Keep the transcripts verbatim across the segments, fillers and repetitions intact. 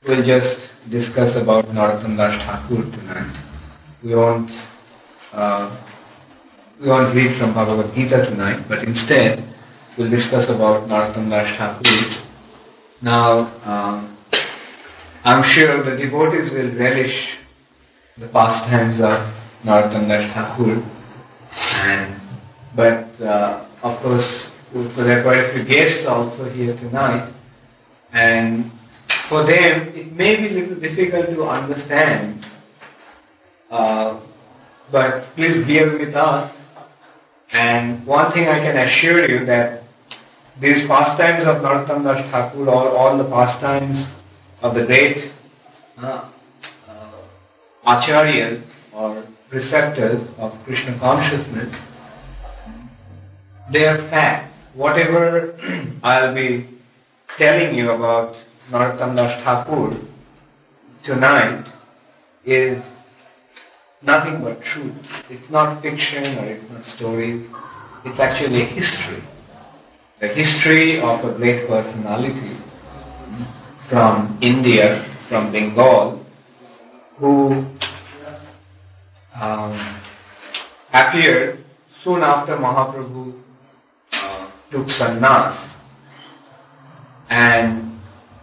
we'll just discuss about Narottam Das Thakur tonight. We won't, uh, we won't read from Bhagavad Gita tonight, but instead we'll discuss about Narottam Das Thakur. Now, um, I'm sure the devotees will relish the pastimes of Narottam Das Thakur, and but uh, of course there are quite a few guests also here tonight, and for them it may be a little difficult to understand, uh, but please bear with us. And one thing I can assure you that these pastimes of Narottam Das Thakur, or all the pastimes of the great uh, uh, acharyas or preceptors of Krishna consciousness, they are facts. Whatever I'll be telling you about Narottam Das Thakur tonight is nothing but truth. It's not fiction or it's not stories. It's actually a history. The history of a great personality from India, from Bengal, who um, appeared soon after Mahaprabhu uh, took sannyas, and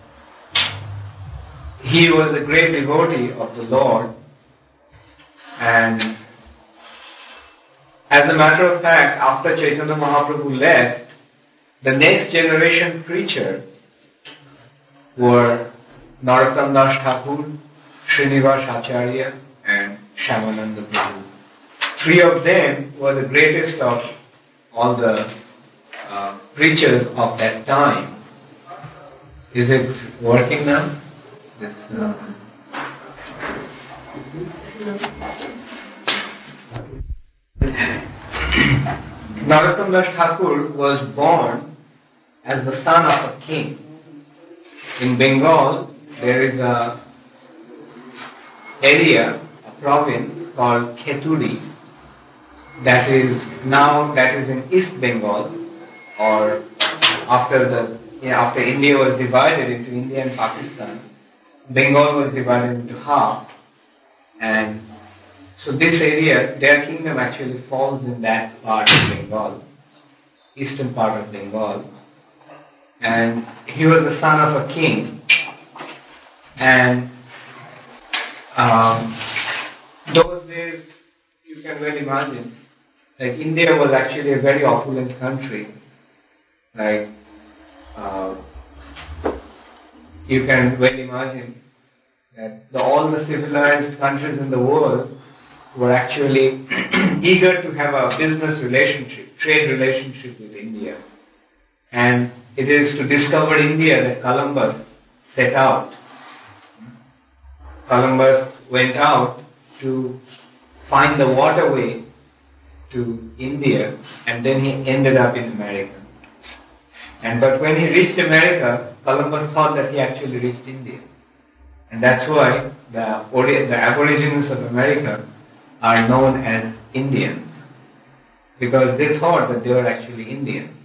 he was a great devotee of the Lord. And as a matter of fact, after Chaitanya Mahaprabhu left, the next generation preacher were Narottam Das Thakur, Srinivas Acharya, and Shyamananda Prabhu. Three of them were the greatest of all the uh, preachers of that time. Is it working now? This, uh, Narottam Das Thakur was born as the son of a king. In Bengal, there is a area, a province called Kheturi, that is now that is in East Bengal, or after the you know, after India was divided into India and Pakistan, Bengal was divided into half, and so this area, their kingdom actually falls in that part of Bengal, eastern part of Bengal. And he was the son of a king. And um, those days, you can well imagine, like India was actually a very opulent country. Like, uh, you can well imagine that the, all the civilized countries in the world were actually eager to have a business relationship, trade relationship with India. And it is to discover India that Columbus set out. Columbus went out to find the waterway to India, and then he ended up in America. And but when he reached America, Columbus thought that he actually reached India. And that's why the, the Aborigines of America are known as Indians, because they thought that they were actually Indian.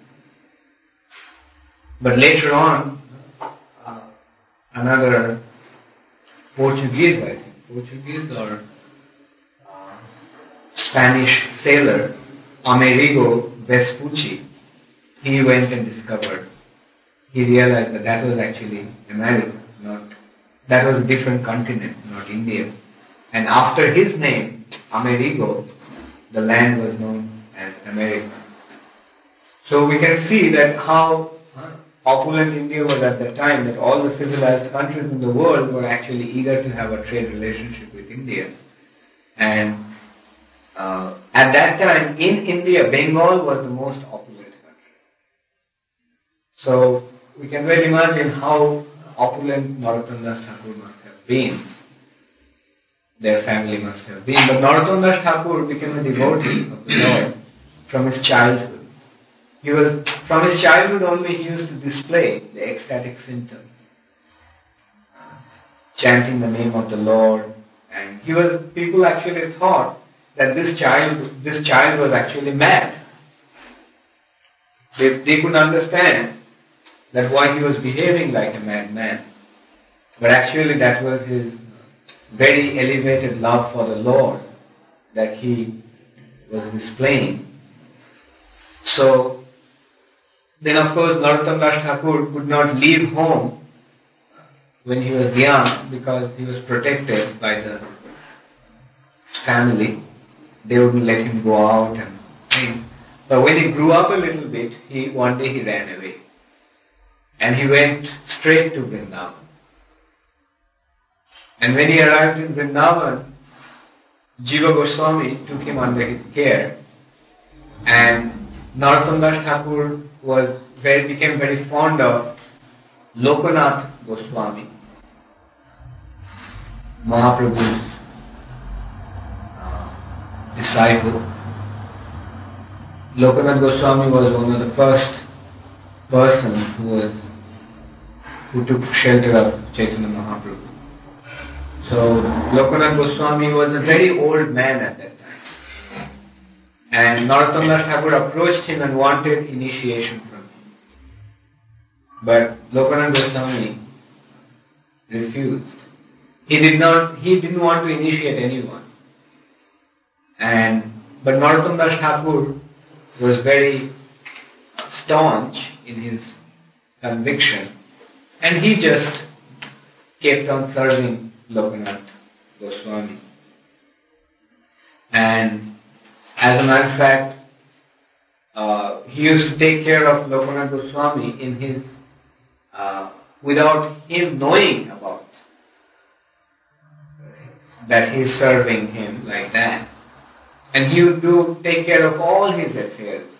But later on, uh, another Portuguese, I think, Portuguese or uh, Spanish sailor, Amerigo Vespucci, he went and discovered. He realized that that was actually America, not that was a different continent, not India. And after his name, Amerigo, the land was known as America. So we can see that how opulent India was at that time, that all the civilized countries in the world were actually eager to have a trade relationship with India. And uh, at that time, in India, Bengal was the most opulent country. So we can well imagine how opulent Narottam Das Thakur must have been. Their family must have been. But Narottam Das Thakur became a devotee of the Lord from his childhood. He was, from his childhood only, he used to display the ecstatic symptoms, chanting the name of the Lord, and he was. People actually thought that this child, this child was actually mad. They, they could understand that why he was behaving like a madman. But actually that was his very elevated love for the Lord that he was displaying. So, then of course Narottam Das Thakur could not leave home when he was young because he was protected by the family. They wouldn't let him go out and things. But when he grew up a little bit, he one day he ran away. And he went straight to Vrindavan. And when he arrived in Vrindavan, Jiva Goswami took him under his care. And Narottam Das Thakur was very, became very fond of Lokanath Goswami, Mahaprabhu's uh, disciple. Lokanath Goswami was one of the first persons who was who took shelter of Chaitanya Mahaprabhu. So Lokanath Goswami was a very old man at that time. And Narottam Das Thakur approached him and wanted initiation from him. But Lokanath Goswami refused. He did not, he didn't want to initiate anyone. And, but Narottam Das Thakur was very staunch in his conviction. And he just kept on serving Lokanath Goswami. And as a matter of fact, uh, he used to take care of Lokanath Goswami in his, uh, without him knowing about that he's serving him like that. And he would do take care of all his affairs.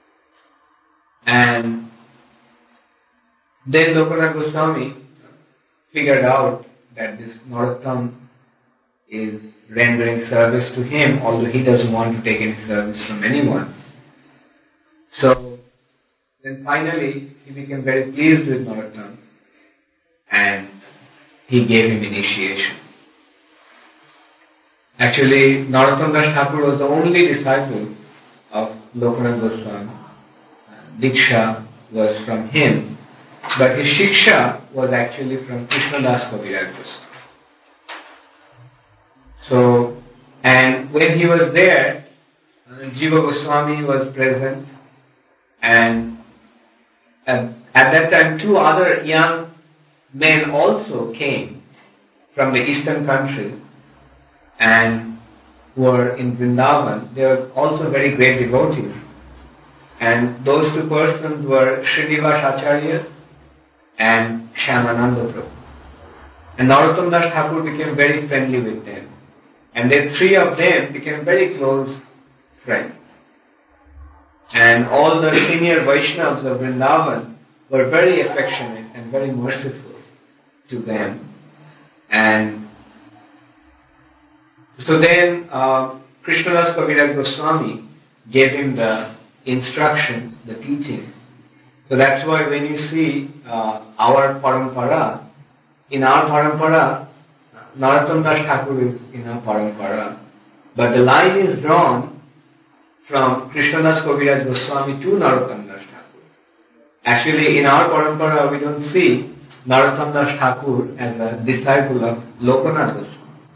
And then Lokanath Goswami figured out that this Narottam is rendering service to him, although he doesn't want to take any service from anyone. So then finally he became very pleased with Narottam and he gave him initiation. Actually, Narottam Das Thakur was the only disciple of Lokanath Goswami. Diksha was from him, but his Shiksha was actually from Krishnadas Kaviraj Goswami. So, and when he was there, Jiva Goswami was present, and at, at that time two other young men also came from the eastern countries and were in Vrindavan. They were also very great devotees. And those two persons were Srinivas Acharya and Shyamananda Prabhu. And Narottam Das Thakur became very friendly with them. And the three of them became very close friends. And all the senior Vaishnavas of Vrindavan were very affectionate and very merciful to them. And so then uh, Krishnadas Kaviraj Goswami gave him the instructions, the teachings. So that's why when you see uh, our parampara, in our parampara, Narottam Das Thakur is in our parampara, but the line is drawn from Krishnadas Kaviraj Goswami to Narottam Das Thakur. Actually, in our parampara, we don't see Narottam Das Thakur as a disciple of Lokanath Goswami.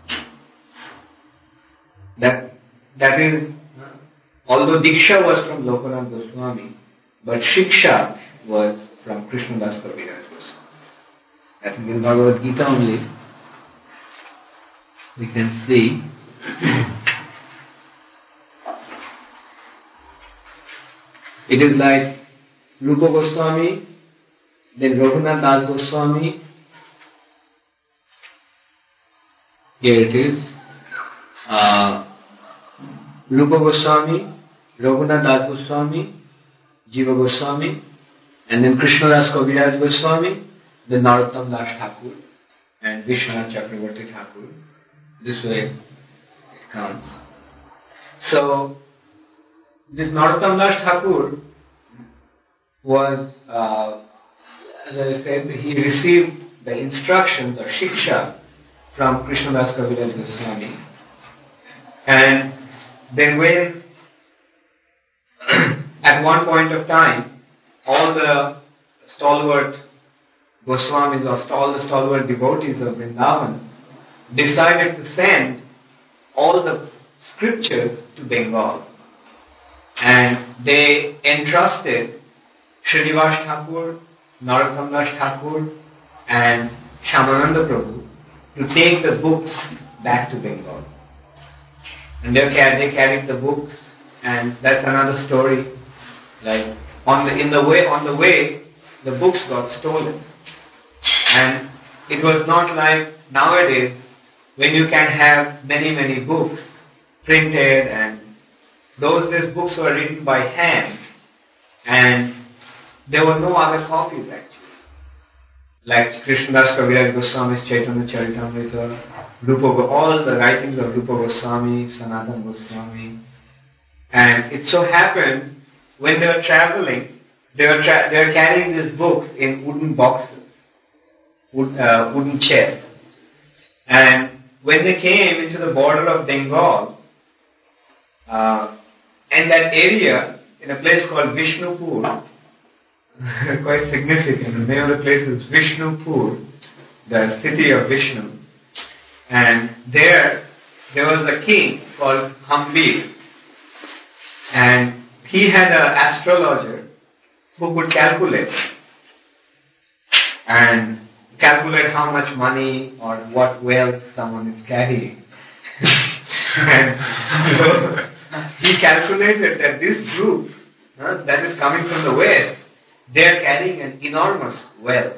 That that is, although Diksha was from Lokanath Goswami, but Shiksha was from Krishnadas Kaviraj Goswami. That is in Bhagavad Gita only. We can see it is like Rupa Goswami, then Raghunath Das Goswami. Here it is. Uh, Rupa Goswami, Raghunath Das Goswami, Jiva Goswami, and then Krishnadas Kaviraj Goswami, then Narottam Das Thakur, and Vishwanath Chakravarti Thakur. This way it comes. So, this Narottam Das Thakur was, uh, as I said, he received the instructions or shiksha from Krishnadas Kaviraj Goswami. And then when, at one point of time, all the stalwart Goswamis or all the stalwart devotees of Vrindavan decided to send all the scriptures to Bengal. And they entrusted Srinivas Thakur, Narottam Das Thakur and Shyamananda Prabhu to take the books back to Bengal. And they carried, they carried the books, and that's another story. Like on the in the way on the way, the books got stolen, and it was not like nowadays when you can have many many books printed, and those days books were written by hand, and there were no other copies actually. Like Krishnadas Kaviraj Goswami's Chaitanya Charitamrita, Rupa, all the writings of Rupa Goswami, Sanatana Goswami. And it so happened, when they were traveling, they were, tra- they were carrying these books in wooden boxes, wood, uh, wooden chests. And when they came into the border of Bengal, uh, in that area, in a place called Vishnupur, quite significant. The name of the place is Vishnupur, the city of Vishnu. And there, there was a king called Hambir. And he had an astrologer who could calculate. And calculate how much money or what wealth someone is carrying. And so, he calculated that this group uh, that is coming from the west, they are carrying an enormous wealth.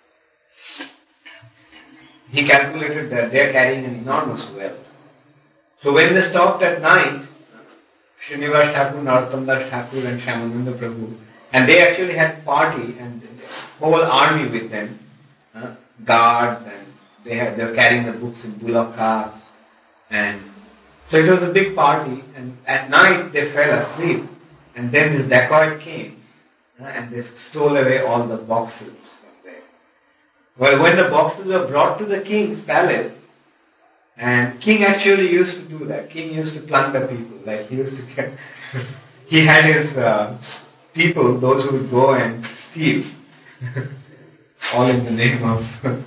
He calculated that they are carrying an enormous wealth. So when they stopped at night, Srinivas Thakur, Narottam Das Thakur and Shyamananda Prabhu, and they actually had party and whole army with them, uh, guards, and they had they were carrying the books in bullock carts, and so it was a big party. And at night they fell asleep, and then this dacoit came. And they stole away all the boxes from there. Well, when the boxes were brought to the king's palace, and king actually used to do that. King used to plunder people. Like he used to get, he had his uh, people, those who would go and steal, all in the name of.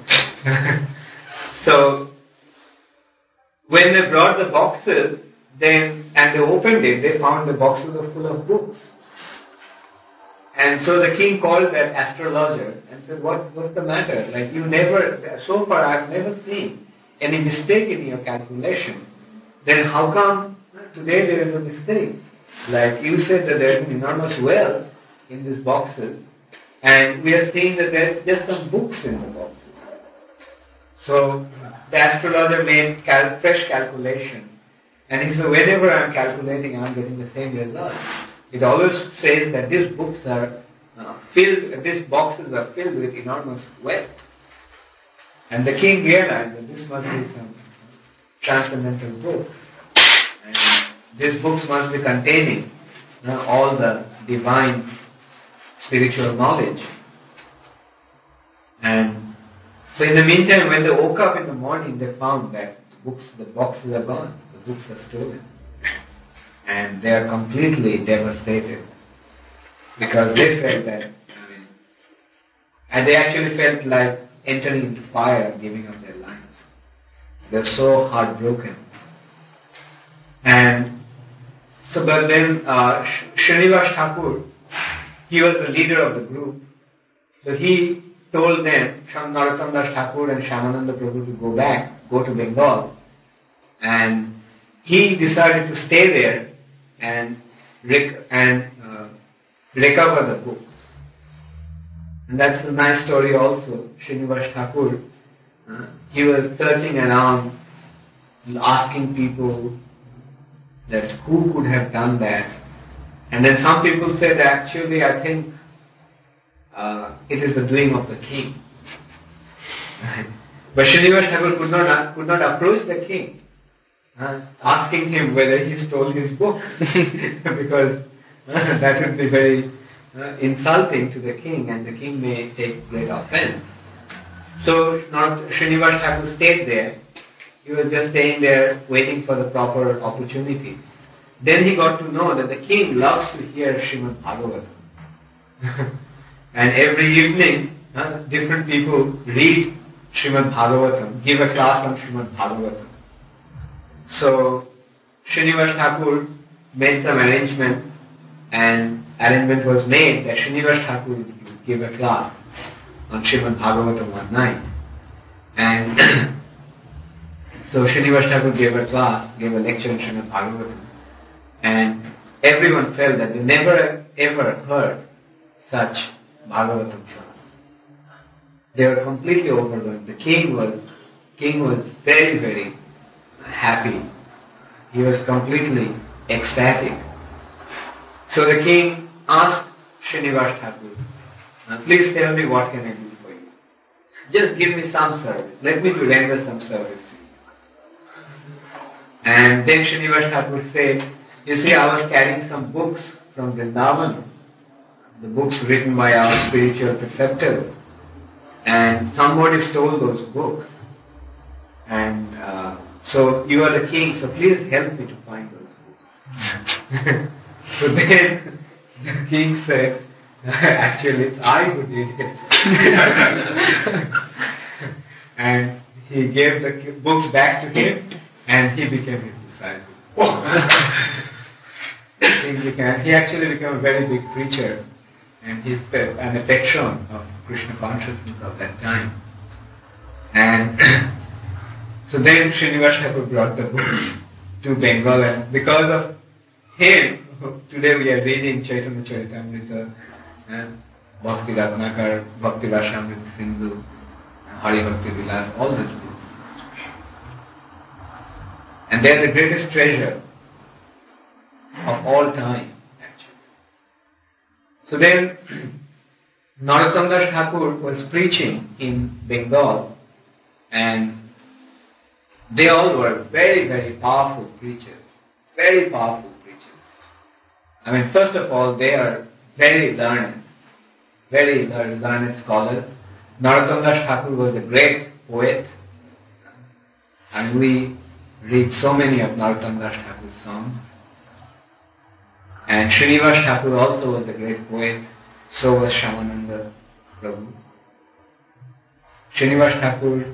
So when they brought the boxes, then and they opened it, they found the boxes were full of books. And so the king called that astrologer and said, what, what's the matter? Like you never, so far I've never seen any mistake in your calculation. Then how come today there is a mistake? Like you said that there is an enormous wealth in these boxes, and we are seeing that there is just some books in the boxes. So the astrologer made cal- fresh calculation, and he said, whenever I'm calculating, I'm getting the same result. It always says that these books are uh, filled, these boxes are filled with enormous wealth. And the king realized that this must be some transcendental books. And these books must be containing uh, all the divine spiritual knowledge. And so in the meantime, when they woke up in the morning, they found that the books, the boxes are gone, the books are stolen. And they are completely devastated because they felt that, I mean, and they actually felt like entering into fire and giving up their lives. They're so heartbroken. And so, but then uh, Srinivas Thakur, he was the leader of the group. So he told them, Narottam Das Thakur and Shyamananda Prabhu, to go back, go to Bengal. And he decided to stay there and rec- and uh, recover the books. And that's a nice story also. Srinivas Thakur, uh, he was searching around, asking people that who could have done that. And then some people said, actually, I think uh, it is the doing of the king. But Srinivas Thakur could not could not approach the king. Uh, asking him whether he stole his books, because uh, that would be very uh, insulting to the king, and the king may take great offense. So not Srinivas Thakur stayed there. He was just staying there waiting for the proper opportunity. Then he got to know that the king loves to hear Srimad Bhagavatam. And every evening uh, different people read Srimad Bhagavatam, give a class on Srimad Bhagavatam. So Srinivas Thakur made some arrangements, and arrangement was made that Srinivas Thakur would give a class on Srimad Bhagavatam one night. And so Srinivas Thakur gave a class, gave a lecture on Srimad Bhagavatam, and everyone felt that they never ever heard such Bhagavatam class. They were completely overwhelmed. The king was king was very, very happy. He was completely ecstatic. So the king asked Srinivas Thakur, please tell me what can I do for you. Just give me some service. Let me render some service to you. And then Srinivas Thakur said, you see, I was carrying some books from Vrindavan, the books written by our spiritual preceptors, and somebody stole those books. And uh, so you are the king, so please help me to find those books. So then the king said, actually it's I who did it. And he gave the books back to him, and he became his disciple. he, became, he actually became a very big preacher, and he's an a patron of Krishna consciousness of that time. And so then Srinivas Thakur brought the books to Bengal, and because of him, today we are reading Chaitanya Charitamrita, uh, Bhakti Ratnakar, Bhakti Rasamrita Sindhu, Hari Bhakti Vilas, all these books. And they are the greatest treasure of all time, actually. So then, Narottam Das Thakur was preaching in Bengal, and they all were very, very powerful preachers. Very powerful preachers. I mean, first of all, they are very learned, very learned scholars. Narottam Das Thakur was a great poet, and we read so many of Narottam Das Thakur's songs. And Srinivas Thakur also was a great poet, so was Shyamananda Prabhu. Srinivas Thakur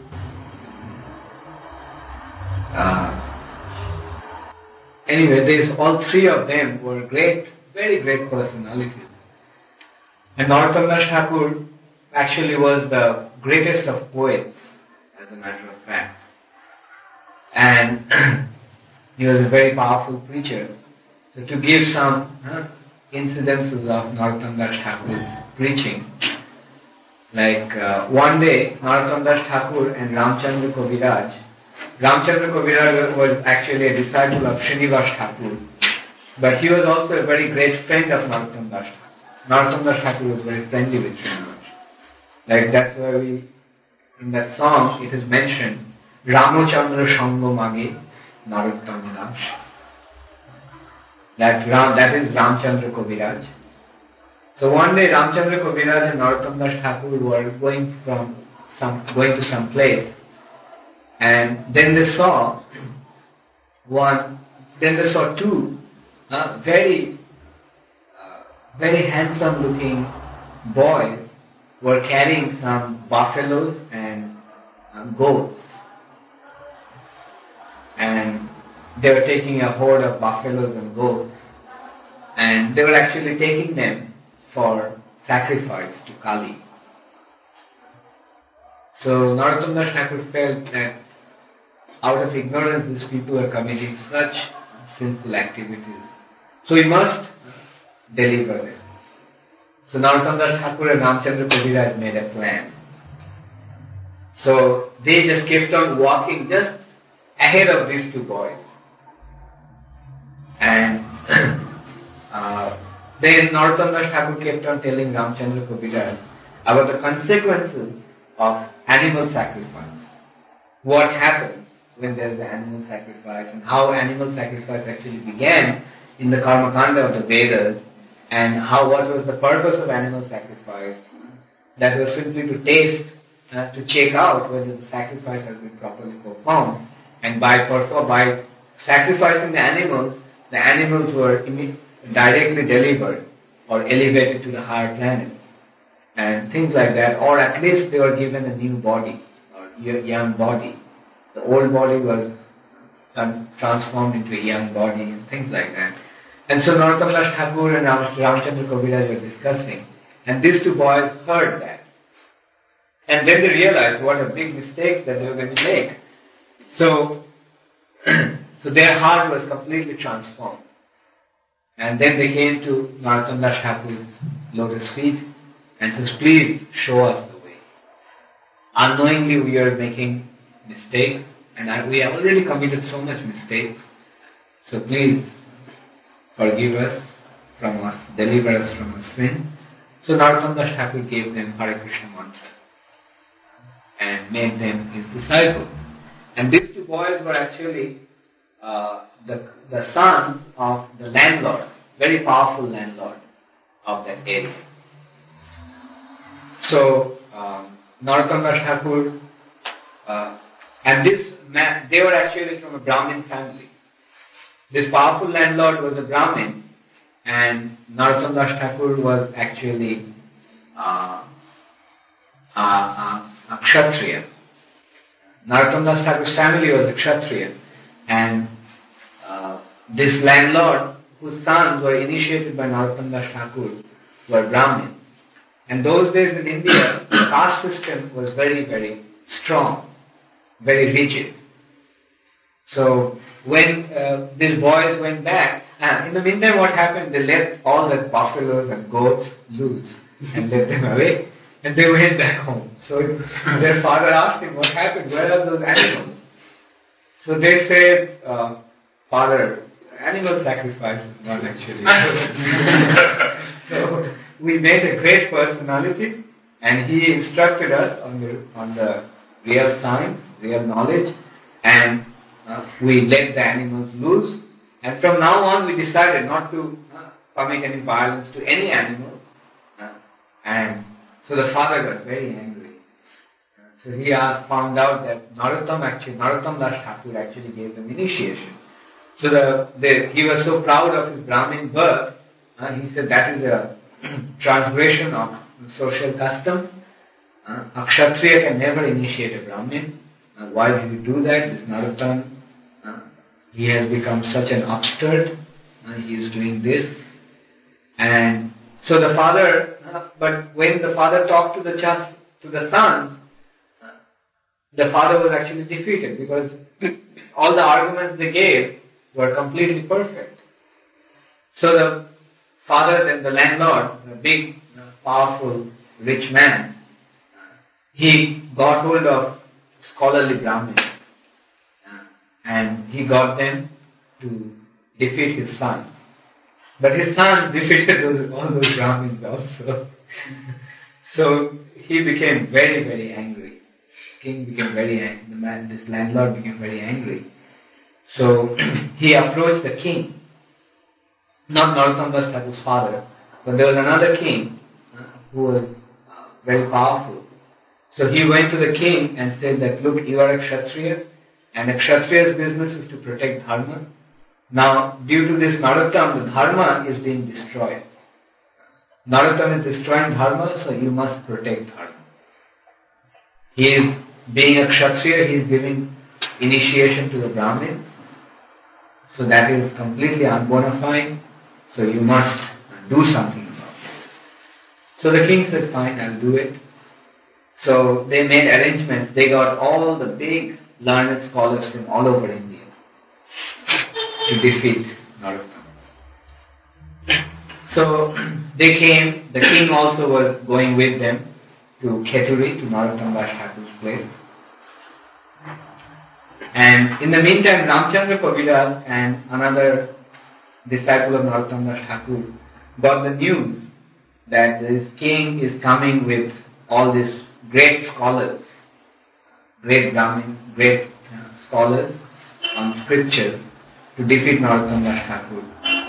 uh, anyway, these all three of them were great, very great personalities. And Narottam Das Thakur actually was the greatest of poets, as a matter of fact. And he was a very powerful preacher. So to give some uh, incidences of Narottam Das Thakur's preaching, like uh, one day Narottam Das Thakur and Ramchandra Kaviraj, Ramchandra Kaviraj was actually a disciple of Srinivas Thakur, but he was also a very great friend of Narottam Das Thakur. Narottam Das Thakur was very friendly with Srinivas. Like that's why we, in that song, it is mentioned, Ramachandra Shango Mage Narottam Das. That, Ram, that is Ramchandra Kaviraj. So one day Ramchandra Kaviraj and Narottam Das Thakur were going from some, going to some place, and then they saw one, then they saw two uh, very, uh, very handsome looking boys were carrying some buffaloes and uh, goats. And they were taking a horde of buffaloes and goats, and they were actually taking them for sacrifice to Kali. So Narottam Das Thakur felt that out of ignorance these people are committing such sinful activities. So he must deliver them. So Narottam Das Thakur and Ramchandra Kaviraj made a plan. So they just kept on walking just ahead of these two boys. And uh, then Narottam Das Thakur kept on telling Ramchandra Kaviraj about the consequences of animal sacrifice. What happens when there is an animal sacrifice, and how animal sacrifice actually began in the Karma Kanda of the Vedas, and how what was the purpose of animal sacrifice. That was simply to taste, uh, to check out whether the sacrifice has been properly performed. And by perform, by sacrificing the animals, the animals were imme- directly delivered or elevated to the higher planets. and things like that, or at least they were given a new body, or young body. The old body was transformed into a young body, and things like that. And so Narottam Das Thakur and Ramchandra Kaviraj were discussing, and these two boys heard that. And then they realized what a big mistake that they were going to make. So, so their heart was completely transformed. And then they came to Narottam Das Thakur's lotus feet and said, please show us the way. Unknowingly we are making mistakes, and we have already committed so much mistakes. So please forgive us from us, deliver us from our sin. So Narottam Das Thakur gave them Hare Krishna mantra and made them his disciples. And these two boys were actually uh, the, the sons of the landlord, very powerful landlord of that area. So um, Narottam Das Thakur, uh, and this man, they were actually from a Brahmin family. This powerful landlord was a Brahmin, and Narottam Das Thakur was actually uh, uh, uh, a Kshatriya. Narottam Das Thakur's family was a Kshatriya, and uh, this landlord, whose sons were initiated by Narottam Das Thakur, were Brahmin. And those days in India, the caste system was very, very strong, very rigid. So when uh, these boys went back, and in the meantime what happened, they let all the buffaloes and goats loose and let them away, and they went back home. So their father asked him, what happened, where are those animals? So they said, uh, father, animal sacrifice is not actually. So we made a great personality, and he instructed us on the, on the real science, real knowledge, and Uh, we let the animals loose, and from now on we decided not to uh, commit any violence to any animal. Uh, and so the father got very angry. Uh, so he asked, found out that Narottam actually, Narottam Das Thakur actually gave them initiation. So the, the he was so proud of his Brahmin birth, uh, he said that is a transgression of social custom. Uh, a Kshatriya can never initiate a Brahmin. Uh, why did you do that? This Narottam, uh, he has become such an upstart, uh, he is doing this. And so the father, uh, but when the father talked to the chas, to the sons, uh, the father was actually defeated because all the arguments they gave were completely perfect. So the father, then the landlord, the big, uh, powerful, rich man, uh, he got hold of scholarly Brahmins, uh, and he got them to defeat his sons. But his sons defeated those, all those Brahmins also. So he became very, very angry. King became very angry. The man, this landlord became very angry. So he approached the king, not Narottam Das Thakur's father, but there was another king uh, who was uh, very powerful. So he went to the king and said that, look, you are a Kshatriya, and a Kshatriya's business is to protect Dharma. Now, due to this Narottam, the Dharma is being destroyed. Narottam is destroying Dharma, so you must protect Dharma. He is, being a Kshatriya, he is giving initiation to the Brahmin. So that is completely unbona fide, so you must do something about it. So the king said, fine, I'll do it. So they made arrangements. They got all the big learned scholars from all over India to defeat Narottam. So they came, the king also was going with them to Kheturi, to Narottam Das Thakur's place. And in the meantime, Ramchandra Kaviraj and another disciple of Narottam Das Thakur got the news that this king is coming with all these great scholars, great Brahmin, great uh, scholars on scriptures to defeat Narottam Das Thakur.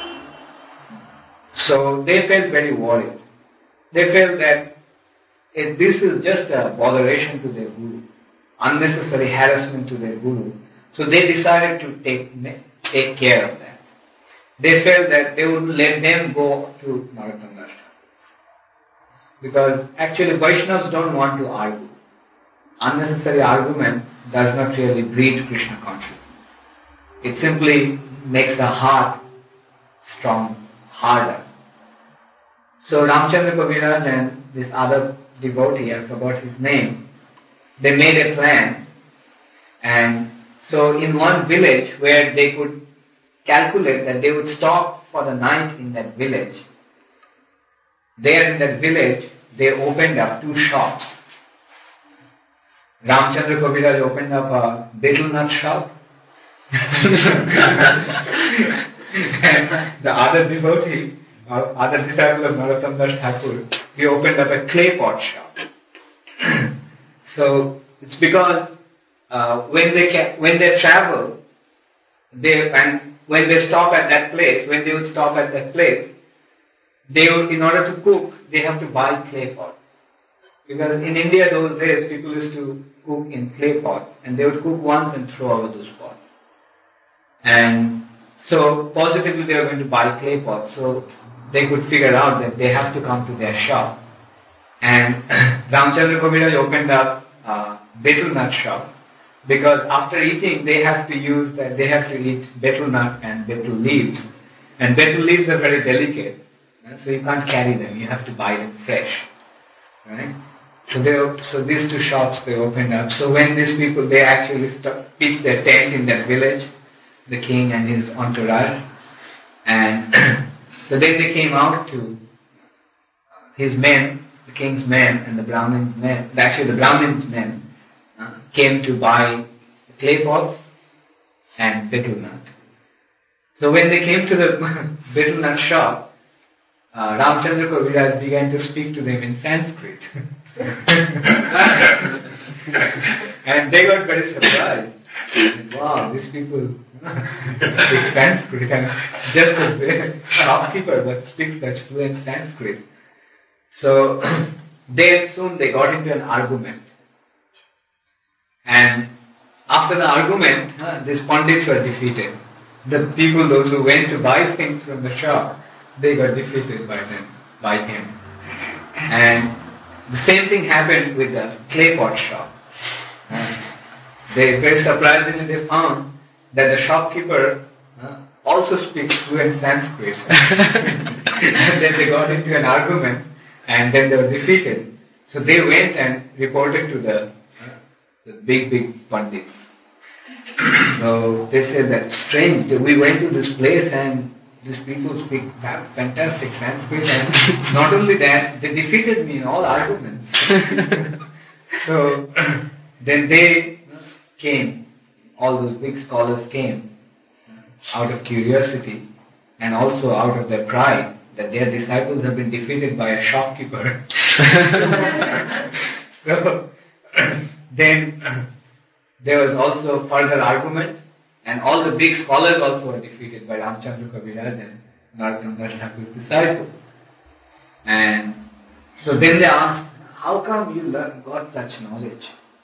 So they felt very worried. They felt that if this is just a botheration to their guru, unnecessary harassment to their guru, so they decided to take take care of that. They felt that they wouldn't let them go to Narottam Das Thakur. Because actually Vaishnavas don't want to argue. Unnecessary argument does not really breed Krishna consciousness. It simply makes the heart strong, harder. So Ramchandra Kaviraj and this other devotee, I forgot his name, they made a plan, and so in one village where they could calculate that they would stop for the night in that village, there in that village they opened up two shops. Ramchandra Kaviraj opened up a betel nut shop and the other devotee, or other disciple of Narottam Das Thakur, he opened up a clay pot shop. So it's because uh, when they ca- when they travel, they and when they stop at that place, when they would stop at that place, they would, in order to cook, they have to buy clay pots. Because in India those days, people used to cook in clay pots, and they would cook once and throw away those pots. And so positively they were going to buy clay pots, so they could figure out that they have to come to their shop. And Ramchandra Kaviraj opened up a betel nut shop, because after eating they have to use that, they have to eat betel nut and betel leaves. And betel leaves are very delicate, right? So you can't carry them, you have to buy them fresh. Right? So they, so these two shops they opened up. So when these people, they actually st- pitched their tent in that village, the king and his entourage, and so then they came out to his men, the king's men and the Brahmin's men, actually the Brahmin's men uh, came to buy clay pots and betel nut. So when they came to the betel nut shop, uh, Ramchandra Kaviraj began to speak to them in Sanskrit. And they got very surprised. Wow, these people speak Sanskrit, and just a shopkeeper but speaks such fluent Sanskrit. So then soon they got into an argument. And after the argument, huh, these pandits were defeated. The people, those who went to buy things from the shop, they got defeated by them, by him. And the same thing happened with the clay pot shop. Uh, they very surprisingly they found that the shopkeeper uh, also speaks fluent Sanskrit. And then they got into an argument, and then they were defeated. So they went and reported to the, uh, the big, big pandits. So they said that strange, we went to this place and these people speak fantastic Sanskrit, and not only that, they defeated me in all arguments. So then they came, all those big scholars came out of curiosity and also out of their pride that their disciples have been defeated by a shopkeeper. So then there was also further argument, and all the big scholars also were defeated by Ramchandra Kaviraj and Narottam Das Thakur's disciples. And so then they asked, how come you learn, got such knowledge?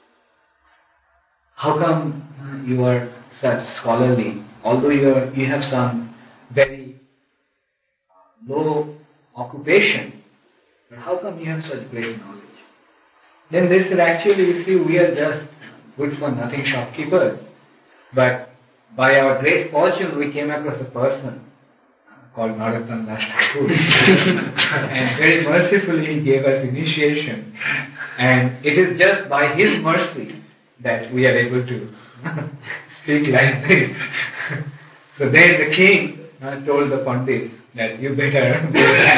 How come you are such scholarly, although you are, you have some very low occupation, but how come you have such great knowledge? Then they said, actually, you see, we are just good for nothing shopkeepers, but by our great fortune we came across a person called Narottam Das Thakur, and very mercifully he gave us initiation, and it is just by his mercy that we are able to speak like this. So then the king uh, told the pandits that you better do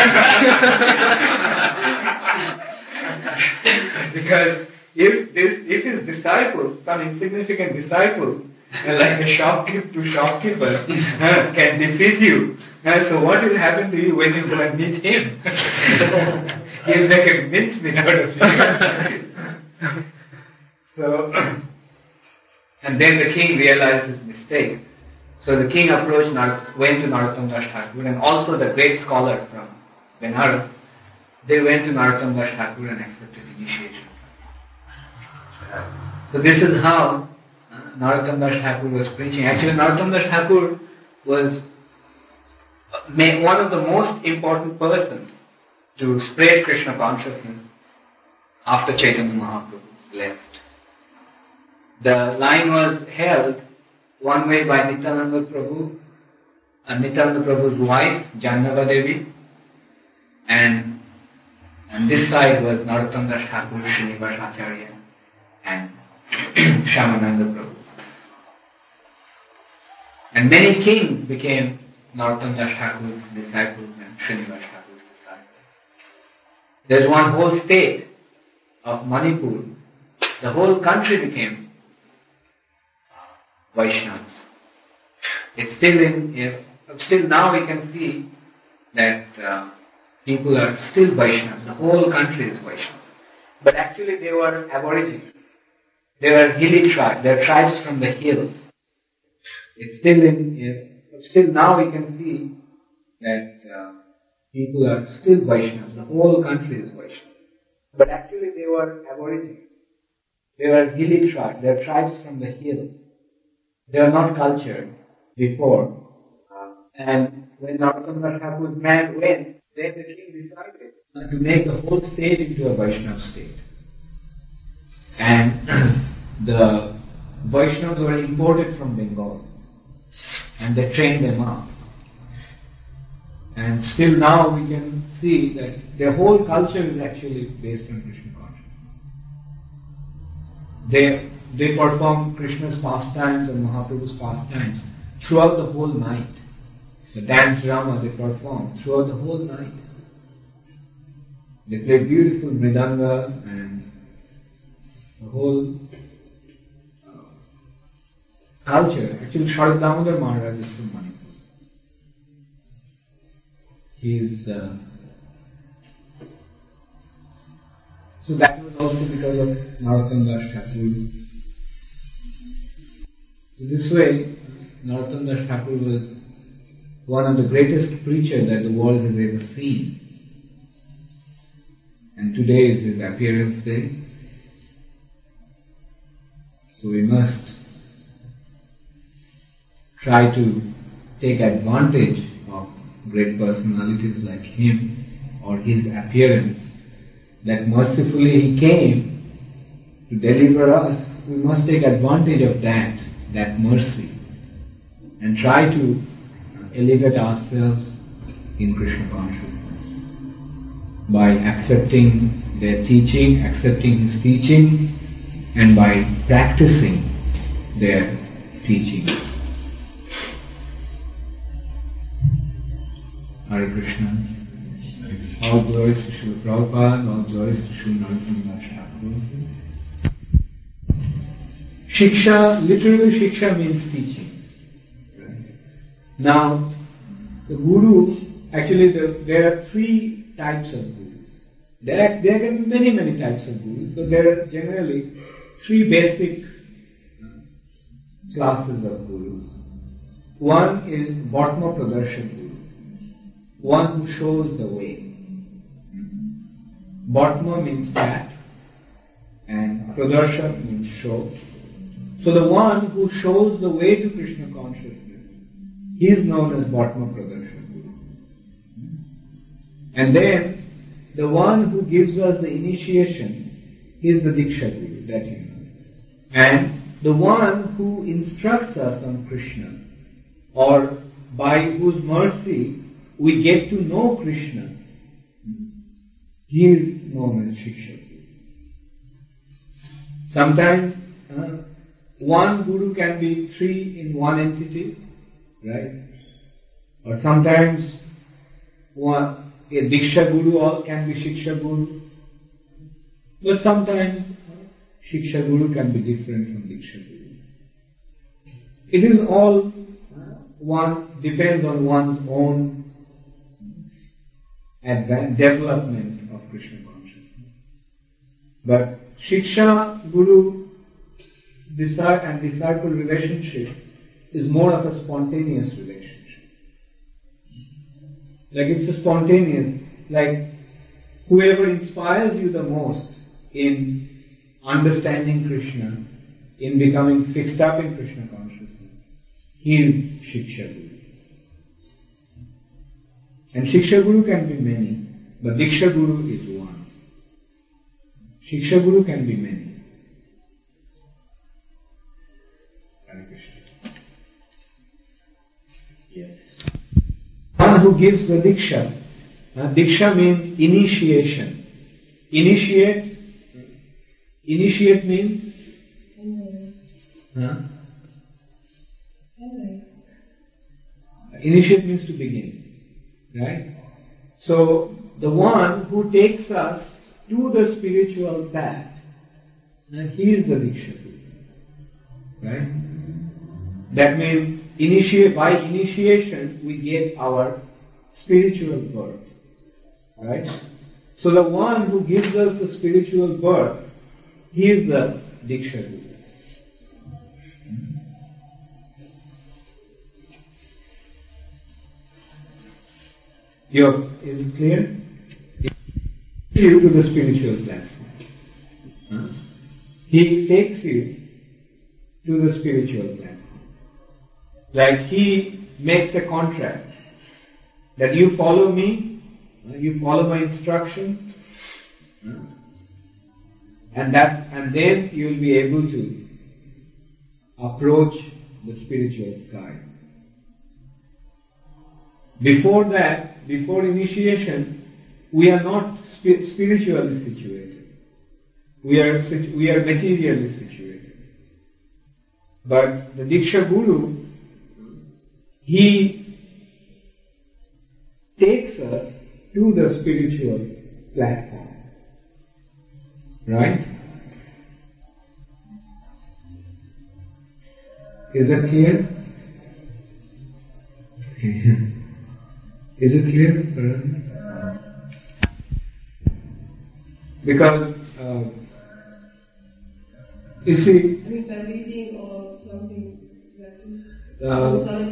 that. Because if this, if his disciples, some insignificant disciples, uh, like a shopkeeper to shopkeeper, uh, can defeat you, uh, so what will happen to you when you go and meet him? He'll make a mincemeat out of you. So, and then the king realized his mistake. So the king approached, went to Narottam Das Thakur, and also the great scholar from Benares. They went to Narottam Das Thakur and accepted initiation. So this is how uh, Narottam Das Thakur was preaching. Actually, Narottam Das Thakur was one of the most important persons to spread Krishna consciousness after Chaitanya Mahaprabhu left. The line was held one way by Nityananda Prabhu, uh, Nityananda Prabhu's wife, Jannava Devi, and on this side was Narottam Das Thakur, Srinivas Acharya, and Shyamananda Prabhu. And many kings became Narottam Das Thakur's disciples and Srinivas Thakur's disciples. There's one whole state of Manipur, the whole country became Vaishnavas. It's still in, still now we can see that uh, people are still Vaishnavas. The whole country is Vaishnava. But actually they were aborigines. They were hilly tribes. They are tribes from the hills. It's still in, still now we can see that uh, people are still Vaishnavas. The whole country is Vaishnava. But actually they were aborigines. They were hilly tribes. They are tribes from the hills. They are not cultured before. Uh, and when Narottam Das Thakur's man went, then the king decided to make the whole state into a Vaishnava state. And the Vaishnavas were imported from Bengal. And they trained them up. And still now we can see that their whole culture is actually based on Krishna consciousness. They, they perform Krishna's pastimes and Mahaprabhu's pastimes throughout the whole night. The dance drama they perform throughout the whole night. They play beautiful mridanga and the whole uh, culture. Actually, Sharat Damodar Maharaj is from Manipur. He is uh, so that was also because of Narottam Das Thakur. So this way, Narottam Das Thakur was one of the greatest preachers that the world has ever seen. And today is his appearance day. So we must try to take advantage of great personalities like him or his appearance, that mercifully he came to deliver us. We must take advantage of that, that mercy, and try to elevate ourselves in Krishna consciousness by accepting their teaching, accepting his teaching, and by practicing their teaching. Hare Krishna. All glories to Srila Prabhupada, all glories to Srila Narottam Das Thakur. Shiksha, literally Shiksha means teaching. Right? Now, the Guru, actually the, there are three types of Gurus. There, are, there can be many, many types of Gurus, but there are generally three basic classes of Gurus. One is Bhatma Pradarshak Guru, one who shows the way. Bhatma means path, and Pradarshak means show. So the one who shows the way to Krishna consciousness, he is known as Bhatma Pradarshak Guru. And then the one who gives us the initiation, he is the Diksha Guru, that you know. And the one who instructs us on Krishna, or by whose mercy we get to know Krishna, he is known as Shiksha Guru. Sometimes uh, one Guru can be three in one entity, right? Or sometimes one, a Diksha Guru all can be Shiksha Guru. But sometimes uh, Shiksha Guru can be different from Diksha Guru. It is all uh, one, depends on one's own advan- development of Krishna consciousness. But Shiksha Guru and disciple relationship is more of a spontaneous relationship. Like it's a spontaneous, like whoever inspires you the most in understanding Krishna, in becoming fixed up in Krishna consciousness, he is Shiksha Guru. And Shiksha Guru can be many, but Diksha Guru is one. Shiksha Guru can be many. Hare Krishna. Yes. One who gives the Diksha. Uh, Diksha means initiation. Initiate. Initiate means? Huh? Initiate means to begin. Right? So, the one who takes us to the spiritual path, and he is the Diksha Guru. Right? That means initiate, by initiation we get our spiritual birth. Right? So the one who gives us the spiritual birth, he is the Diksha Guru. Your, is it clear? He takes you to the spiritual platform. Huh? He takes you to the spiritual platform. Like he makes a contract that you follow me, you follow my instructions, and that, and then you will be able to approach the spiritual sky. Before that, before initiation, we are not sp- spiritually situated. We are we are materially situated. But the Diksha Guru, he takes us to the spiritual platform. Right? Is that clear? Is it clear? Because, uh, you see, I mean, by reading or something like this, uh,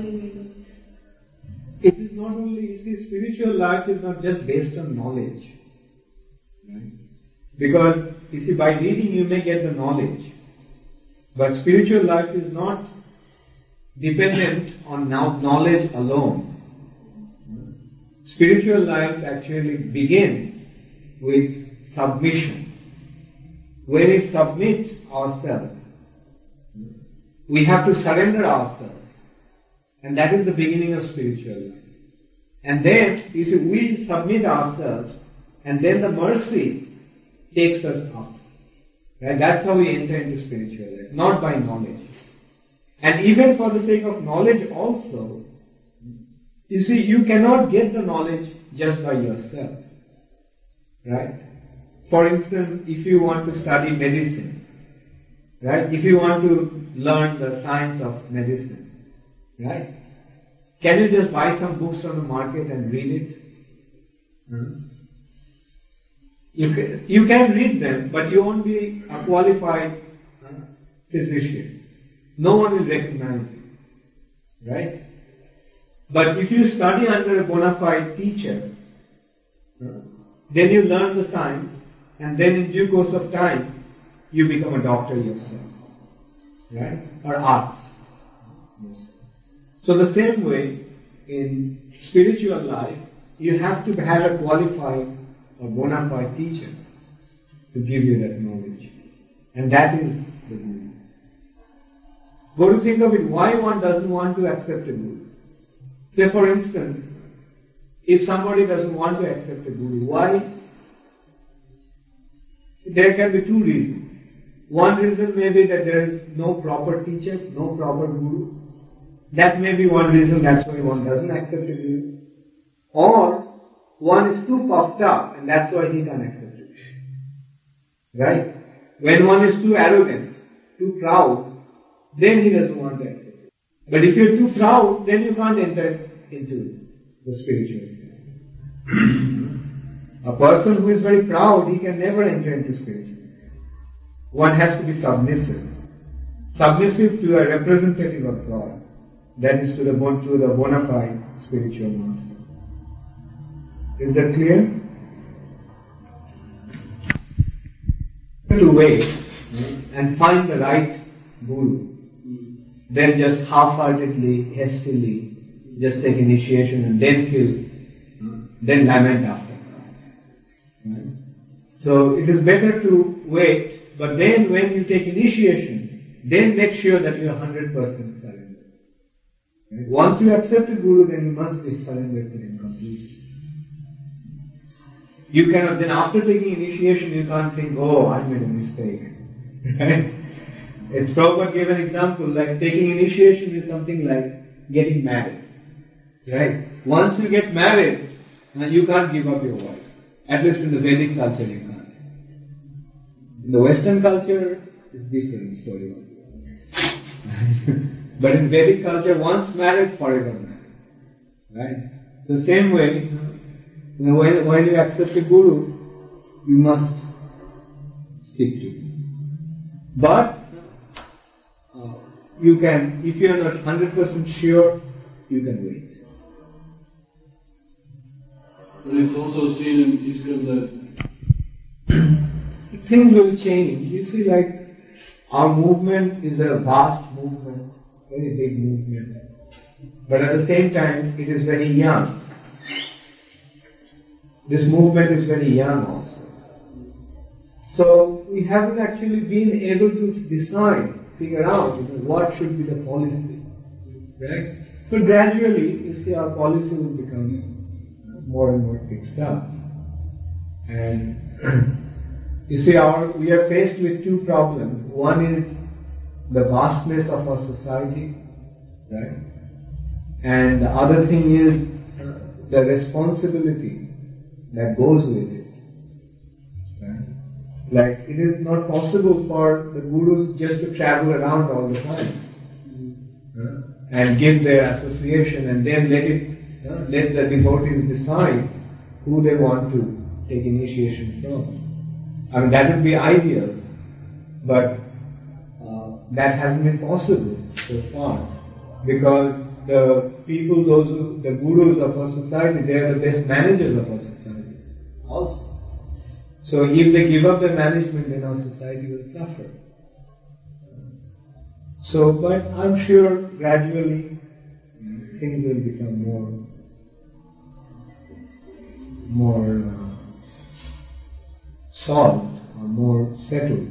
it is not only, you see, spiritual life is not just based on knowledge. Right? Because, you see, by reading you may get the knowledge. But spiritual life is not dependent on now knowledge alone. Spiritual life actually begins with submission. When we submit ourselves, we have to surrender ourselves. And that is the beginning of spiritual life. And then, you see, we submit ourselves, and then the mercy takes us up. Right? That's how we enter into spiritual life, not by knowledge. And even for the sake of knowledge also, you see, you cannot get the knowledge just by yourself. Right? For instance, if you want to study medicine, right? If you want to learn the science of medicine, right? Can you just buy some books from the market and read it? Hmm? You can, you can read them, but you won't be a qualified uh, physician. No one will recognize you. Right? But if you study under a bona fide teacher, then you learn the science, and then in due course of time, you become a doctor yourself. Right? Or arts. So the same way, in spiritual life, you have to have a qualified or bona fide teacher to give you that knowledge. And that is the Guru. Go to think of it, why one doesn't want to accept a Guru? Say for instance, if somebody doesn't want to accept a Guru, why? There can be two reasons. One reason may be that there is no proper teacher, no proper Guru. That may be one reason, that's why one doesn't accept a Guru. Or one is too puffed up and that's why he can't accept it. Right? When one is too arrogant, too proud, then he doesn't want to accept it. But if you're too proud, then you can't enter into the spiritual life. A person who is very proud, he can never enter into spiritual life. One has to be submissive. Submissive to a representative of God. That is to the, to the bona fide spiritual master. Is that clear? To wait and find the right Guru. Then just half-heartedly, hastily, just take initiation and then feel, then lament after. Right? So it is better to wait, but then when you take initiation, then make sure that you are one hundred percent surrendered. Right? Once you accept a Guru, then you must be surrendered to him completely. You cannot, then after taking initiation, you can't think, oh, I made a mistake. Right? It's Prabhupada gave an example, like taking initiation is something like getting married. Right? Once you get married, you can't give up your wife. At least in the Vedic culture you can't. In the Western culture, it's different story. But in Vedic culture, once married, forever married. Right? The same way, you know, when, when you accept a Guru, you must stick to it. But, uh, you can, if you are not one hundred percent sure, you can wait. But it's also seen in ISKCON that things will change. You see, like, our movement is a vast movement, very big movement. But at the same time, it is very young. This movement is very young also. So, we haven't actually been able to decide, figure out, you know, what should be the policy. Right? But gradually, you see, our policy will become more and more fixed up. And you see, our we are faced with two problems. One is the vastness of our society, right? And the other thing is uh, the responsibility that goes with it. Right? Like, it is not possible for the gurus just to travel around all the time uh, and give their association and then let it uh, let the devotees decide who they want to take initiation from. I mean, that would be ideal, but uh, that hasn't been possible so far, because the people, those who, the gurus of our society, they are the best managers of our society also. So if they give up their management, then our society will suffer. So, but I'm sure gradually things will become more, more uh, solved or more settled.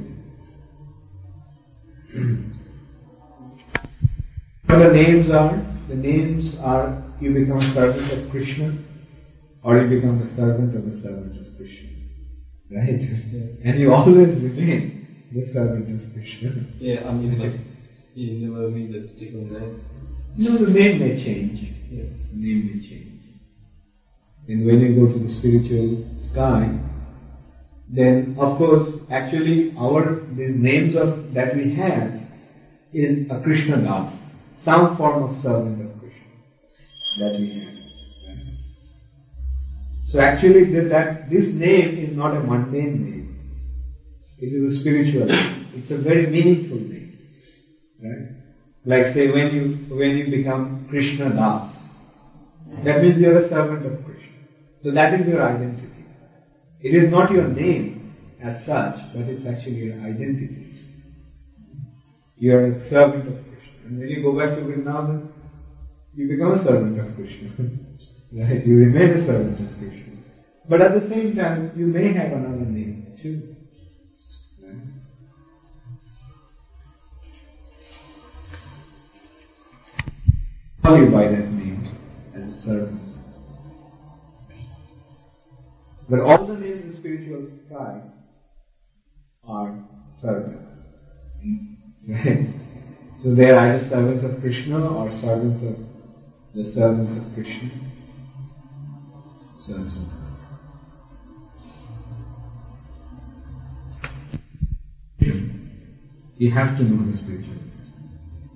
What the names are? The names are, you become a servant of Krishna, or you become a servant of the servant of Krishna. Right? And you always remain the servant of Krishna. Yeah, I mean, like, you never meet the particular name. No, the name may change. Yeah. The name may change. And when you go to the spiritual sky, then of course, actually our, these names of, that we have is a Krishna Das, some form of servant of Krishna that we have. Right? So actually that, that this name is not a mundane name. It is a spiritual name. It's a very meaningful name. Right? Like say when you when you become Krishna Das, that means you are a servant of Krishna. So that is your identity. It is not your name as such, but it's actually your identity. You are a servant of Krishna. And when you go back to Vrindavan, you become a servant of Krishna. Right? You remain a servant of Krishna. But at the same time, you may have another name too. Right? Call you by that name as a servant. But all the names in the spiritual sky are servants. Right? So they are either servants of Krishna or servants of the servants of Krishna. So, so. You have to know the spiritual system.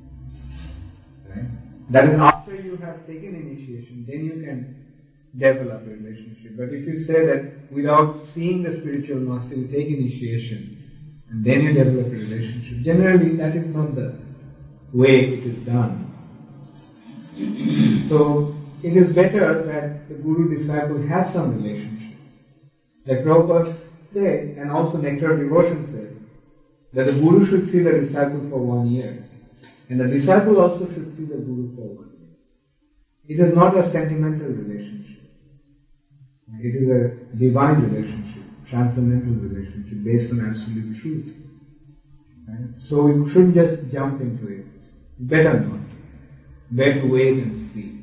Right? That is after you have taken initiation, then you can develop a relationship. But if you say that without seeing the spiritual master, you take initiation, and then you develop a relationship, generally that is not the way it is done. So, it is better that the guru-disciple has some relationship. Like Prabhupada said, and also Nectar of Devotion said, that the guru should see the disciple for one year. And the disciple also should see the guru for one year. It is not a sentimental relationship. It is a divine relationship. transcendental relationship based on absolute truth. Right? So we shouldn't just jump into it. Better not. Better to wait and see.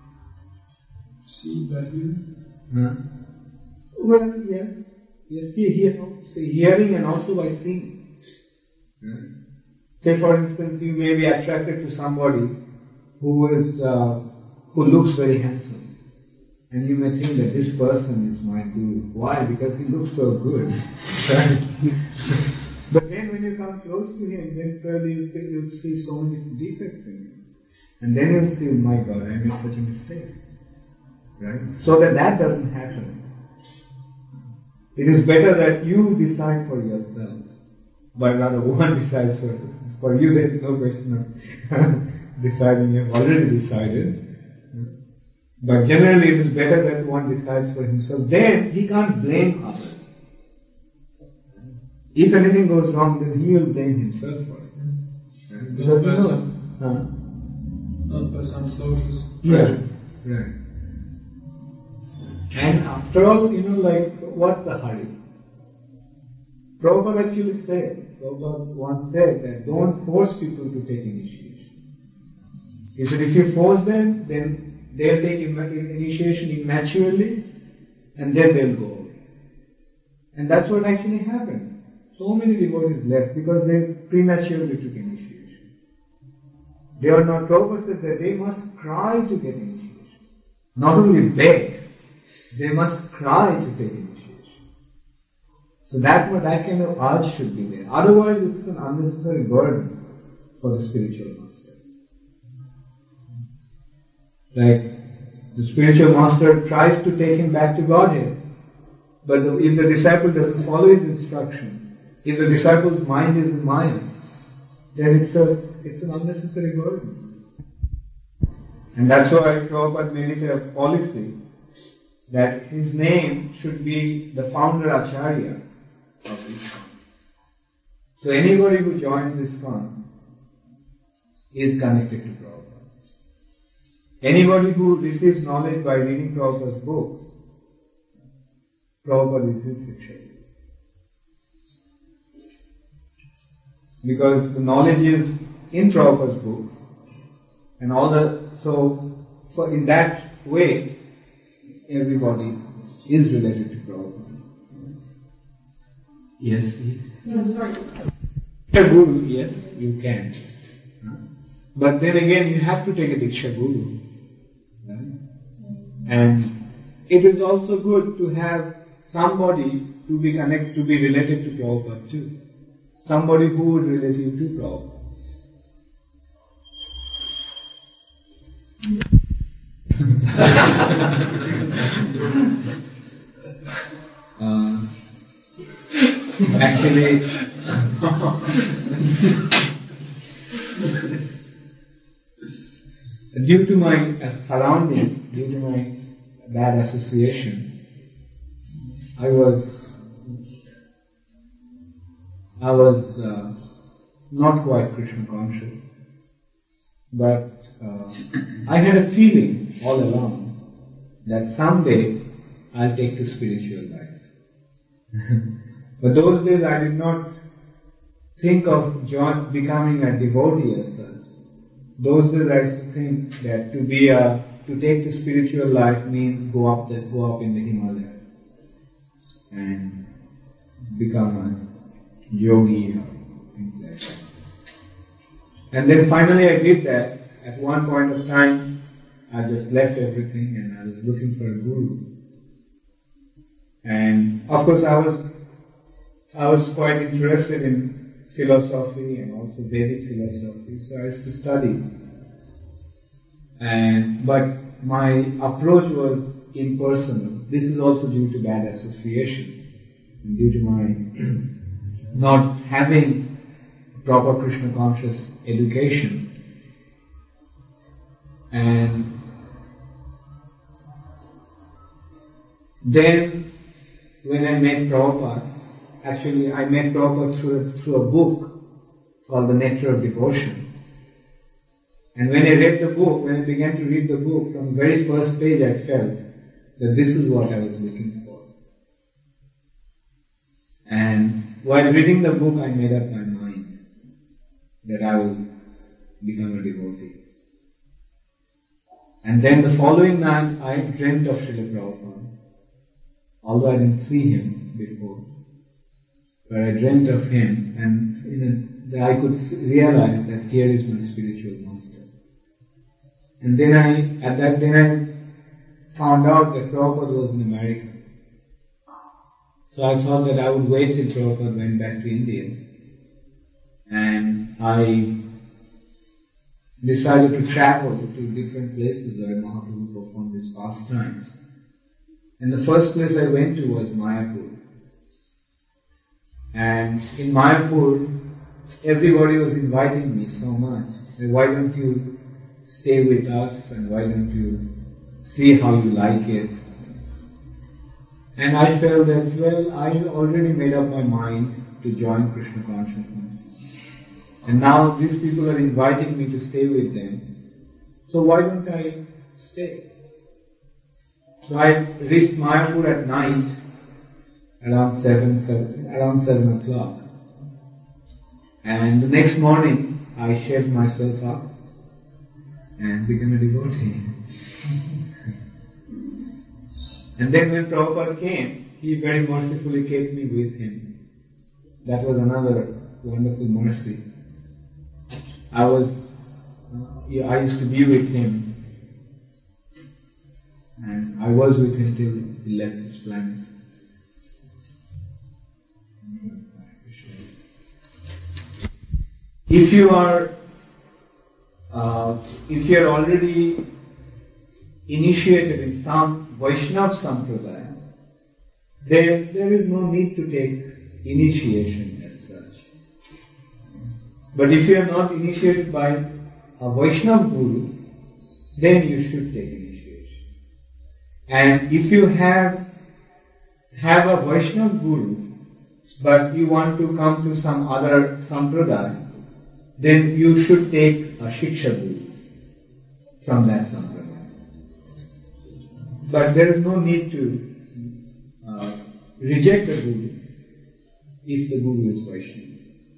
See that you? Huh? Well, yes. Yes, see, hear, see, hearing and also by seeing. Right? Say, for instance, you may be attracted to somebody who is uh, who looks very handsome, and you may think that this person is my guru. Why? Because he looks so good, right? But then, when you come close to him, then probably you think you'll see so many defects in him, and then you'll see, my God, I made such a mistake, right? So that that doesn't happen. It is better that you decide for yourself, but rather one decides for you. For you, there is no question of deciding. You have already decided. But generally, it is better that one decides for himself. Then he can't blame others. If anything goes wrong, then he will blame himself for it. Right? Because you know, huh? Not by some sources. Yeah, right. And after all, you know, like, what's the hurry? Prabhupada actually said, Prabhupada once said that don't force people to take initiation. He said if you force them, then they'll take initiation immaturely and then they'll go away. And that's what actually happened. So many devotees left because they prematurely took initiation. They are not, Prabhupada said that they must cry to get initiation. Not only beg, they must cry to take initiation. So that that kind of urge should be there. Otherwise, it's an unnecessary burden for the spiritual master. Like the spiritual master tries to take him back to Godhead, but the, if the disciple doesn't follow his instruction, if the disciple's mind is in Maya, then it's a it's an unnecessary burden. And that's why Prabhupada made it a policy that his name should be the founder Acharya of ISKCON. So anybody who joins ISKCON is connected to Prabhupada. Anybody who receives knowledge by reading Prabhupada's books, Prabhupada is his Shiksha. Because the knowledge is in Prabhupada's books, and all the, so for in that way, everybody is related to Prabhupada. Yes, please. No, I'm sorry. A guru, yes, you can. But then again, you have to take a Diksha Guru. Right? And it is also good to have somebody to be connected, to be related to Prabhupada too. Somebody who would relate you to Prabhupada. uh, actually, due to my uh, surrounding, due to my bad association, I was I was uh, not quite Krishna conscious, but uh, I had a feeling all along that someday I'll take to spiritual life. But those days I did not think of John becoming a devotee as such. Those days I used to think that to be a to take to spiritual life means go up the, go up in the Himalayas and become a yogi or things like that. And then finally I did that. At one point of time, I just left everything and I was looking for a guru. And of course I was I was quite interested in philosophy and also Vedic philosophy, so I used to study. And but my approach was impersonal. This is also due to bad association and due to my not having proper Krishna conscious education. And then when I met Prabhupada, actually I met Prabhupada through a, through a book called The Nectar of Devotion. And when I read the book, when I began to read the book, from the very first page I felt that this is what I was looking for. And while reading the book, I made up my mind that I will become a devotee. And then the following night, I dreamt of Srila Prabhupada, although I didn't see him before. But I dreamt of him, and in a, I could realize that here is my spiritual master. And then I, at that then I found out that Prabhupada was in America. So I thought that I would wait till Prabhupada went back to India. And I decided to travel to different places where Mahaprabhu performed his pastimes. And the first place I went to was Mayapur. And in Mayapur, everybody was inviting me so much. Why don't you stay with us and why don't you see how you like it? And I felt that, well, I already made up my mind to join Krishna consciousness. And now these people are inviting me to stay with them. So why don't I stay? So I reached Mayapur at night, around seven, seven, around seven o'clock. And the next morning, I shaved myself up and became a devotee. And then when Prabhupada came, he very mercifully kept me with him. That was another wonderful mercy. I was, uh, yeah, I used to be with him, and I was with him till he left this planet. If you are, uh, if you are already initiated in some Vaishnava Sampradaya, then there is no need to take initiation as such. But if you are not initiated by a Vaishnava Guru, then you should take initiation. And if you have have a Vaishnava Guru, but you want to come to some other Sampradaya, then you should take a Shiksha Guru from that Sampradaya. But there is no need to uh, reject the Guru if the Guru is Vaishnava.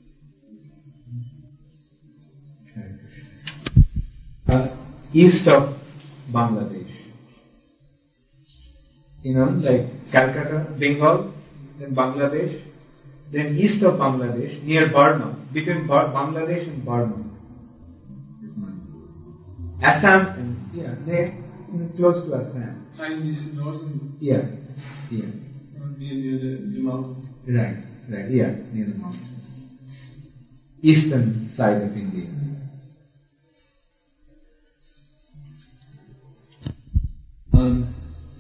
Uh, east of Bangladesh. You know, like Calcutta, Bengal, then Bangladesh, then east of Bangladesh, near Burma, between Bar- Bangladesh and Burma. Assam, and, yeah, they close to Assam. And this northern, Yeah, yeah. near, near the, the mountains. Right, right, yeah, near the mountains. Eastern side of India. Um,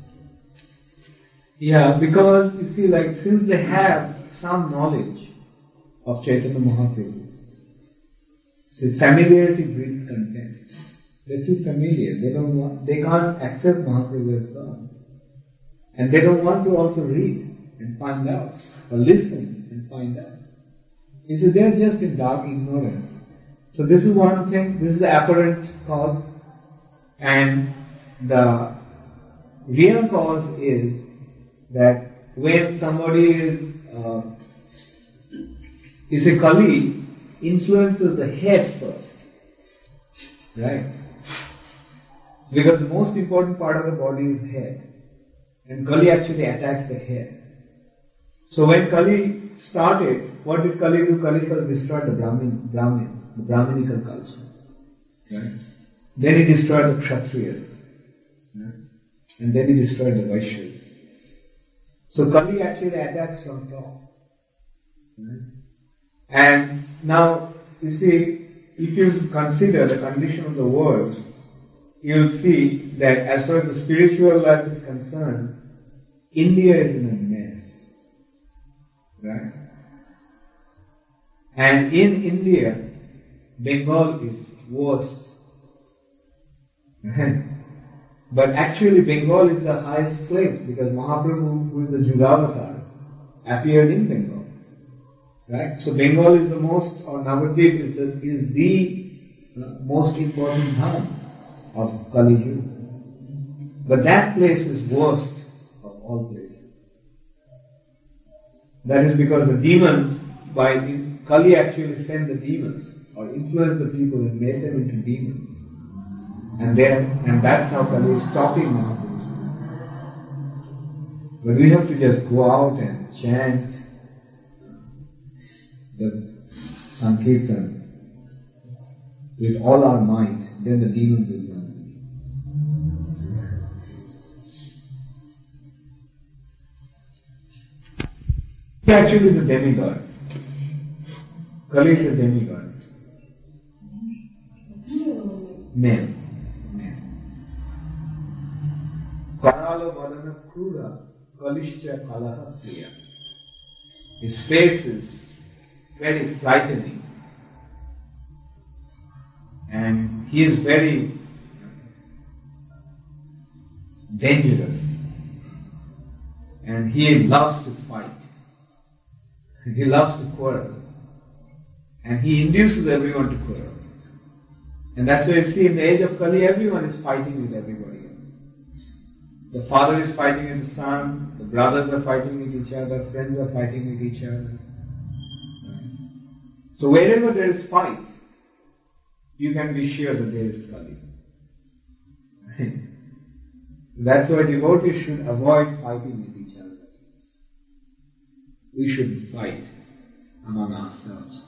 yeah, because you see, like, since they have some knowledge of Chaitanya Mahaprabhu, so familiarity breeds contempt. They're too familiar. They don't want, they can't accept Mahaprabhu as God. And they don't want to also read and find out, or listen and find out. You see, they're just in dark ignorance. So this is one thing, this is the apparent cause. And the real cause is that when somebody is, uh, you see, Kali influences the head first. Right? Because the most important part of the body is head. And Kali actually attacks the head. So when Kali started, what did Kali do? Kali first destroyed the Brahmin, Brahmin, the Brahminical culture. Right? Then he destroyed the Kshatriyas. Right? And then he destroyed the Vaishyas. So Kali actually attacks from top. Right? And now, you see, if you consider the condition of the world, you'll see that as far as the spiritual life is concerned, India is in a mess. Right? And in India, Bengal is worst. Right? But actually Bengal is the highest place because Mahaprabhu, who is the Jugavatar, appeared in Bengal. Right? So Bengal is the most, or Navadvip is the, is the uh, most important dham of Kali Yuga. But that place is worst of all places. That is because the demons, by Kali actually sent the demons or influenced the people and made them into demons. And then, and that's how Kali is stopping Mahaprabhu. But we have to just go out and chant the Sankirtan with all our might, then the demons will run. He actually is a demigod. Kali is a demigod. Men. Men. Karala Vadana Krura Kalishcha Kalaha Priya. His face is very frightening. And he is very dangerous. And he loves to fight. He loves to quarrel. And he induces everyone to quarrel. And that's why you see in the age of Kali, everyone is fighting with everybody else. The father is fighting with the son, the brothers are fighting with each other, friends are fighting with each other. So wherever there is fight, you can be sure that there is Kali. That's why devotees should avoid fighting with each other. We should fight among ourselves.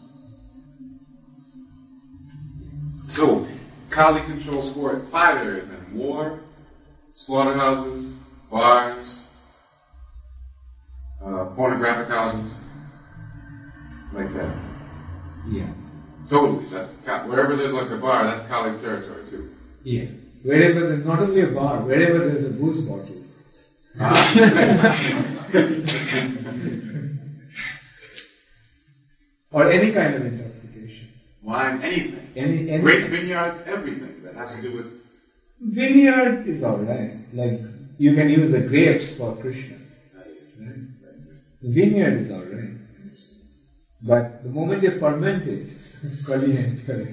So, Kali controls four, five areas then: war, slaughterhouses, bars, uh, pornographic houses, like that. Yeah. Totally. That's wherever there's like a bar, that's Kali's territory too. Yeah. Wherever there's not only a bar, wherever there's a booze bottle. Or any kind of intoxication. Wine, anything. Any, any Great vineyards, everything that has to do with. Vineyard is alright. Like, you can use the grapes for Krishna. Right? The vineyard is alright. But the moment you ferment it, Kali enters.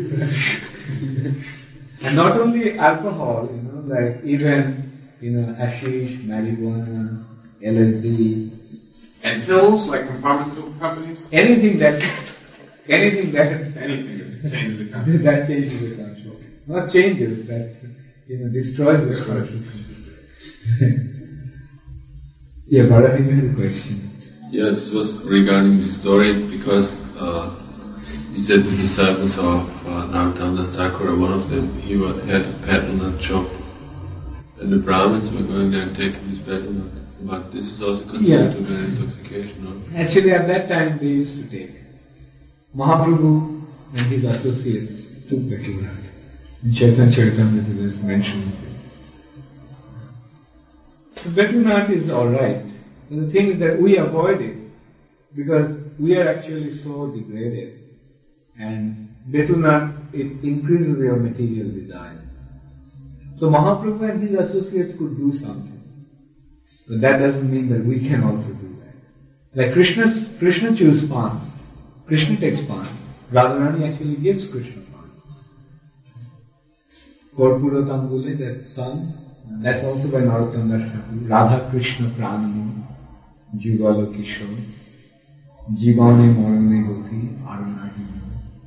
And not only alcohol, you know, like even, you know, hashish, marijuana, L S D. And pills, like from pharmaceutical companies? Anything that, anything that, Anything that changes the concept. that changes the control. Not changes, that, you know, destroys the concept. Yeah, Bharati, you had a question. Yeah, this was regarding the story because uh, he said the disciples of uh, Narottam Das Thakur, one of them, he wa- had a petal nut shop, and the Brahmins were going there and taking this petal nut. But this is also considered Yeah. to be an intoxication, no? Actually, at that time they used to take. Mahaprabhu and his associates took betel nut. In Chaitanya Charitamrita is mentioned. So betel nut is alright. And the thing is that we avoid it because we are actually so degraded. And betel nut, it increases your material desire. So Mahaprabhu and his associates could do something. But that doesn't mean that we can also do that. Like Krishna, Krishna chooses pan. Krishna takes pan. Radharani actually gives Krishna pan. Korpura Tambule, that song, that's also by Narottam Das Thakur. Radha Krishna Pranamo, Jugalo Kishore, Jivane Morane Goti, Arunahino.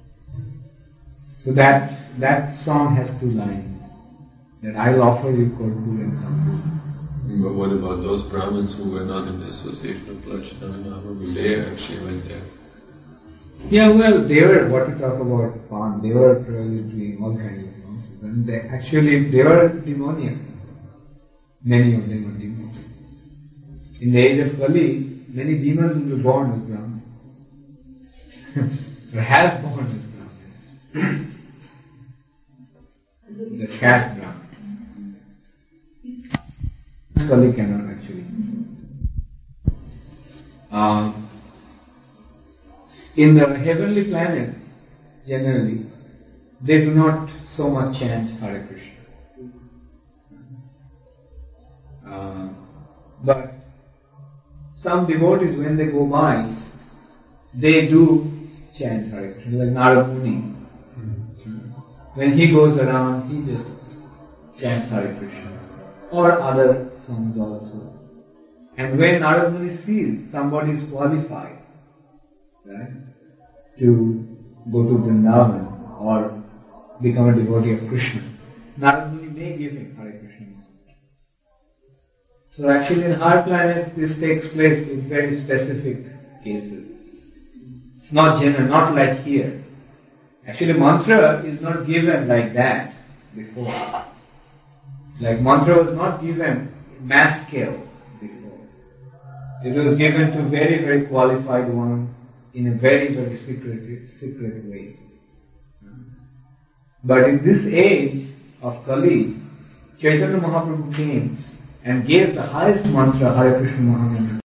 So that, that song has two lines. That I'll offer you Korpura and Tambule. But what about those Brahmins who were not in the association of Lord Chaitanya Mahaprabhu? They actually went there. Yeah, well, they were, what to talk about pan, they were probably doing all kinds of nonsense. And they, actually, they were demoniac. Many of them were demoniac. In the age of Kali, many demons were born as Brahmins. or have born as Brahmins. The caste Brahmins. Kali cannot actually. Uh, in the heavenly planets, generally, they do not so much chant Hare Krishna. Uh, but some devotees, when they go by, they do chant Hare Krishna, like Narada Muni. When he goes around, he just chants Hare Krishna. Or other songs also. And when Narad Muni sees somebody is qualified, right, to go to Vrindavan or become a devotee of Krishna, Narad Muni may give him Hare Krishna mantra. So actually in higher planets this takes place with very specific cases. It's not general, not like here. Actually mantra is not given like that before. Like mantra was not given mass scale before. It was given to very, very qualified ones in a very, very secret, secret way. But in this age of Kali, Chaitanya Mahaprabhu came and gave the highest mantra, Hare Krishna Mahamantra.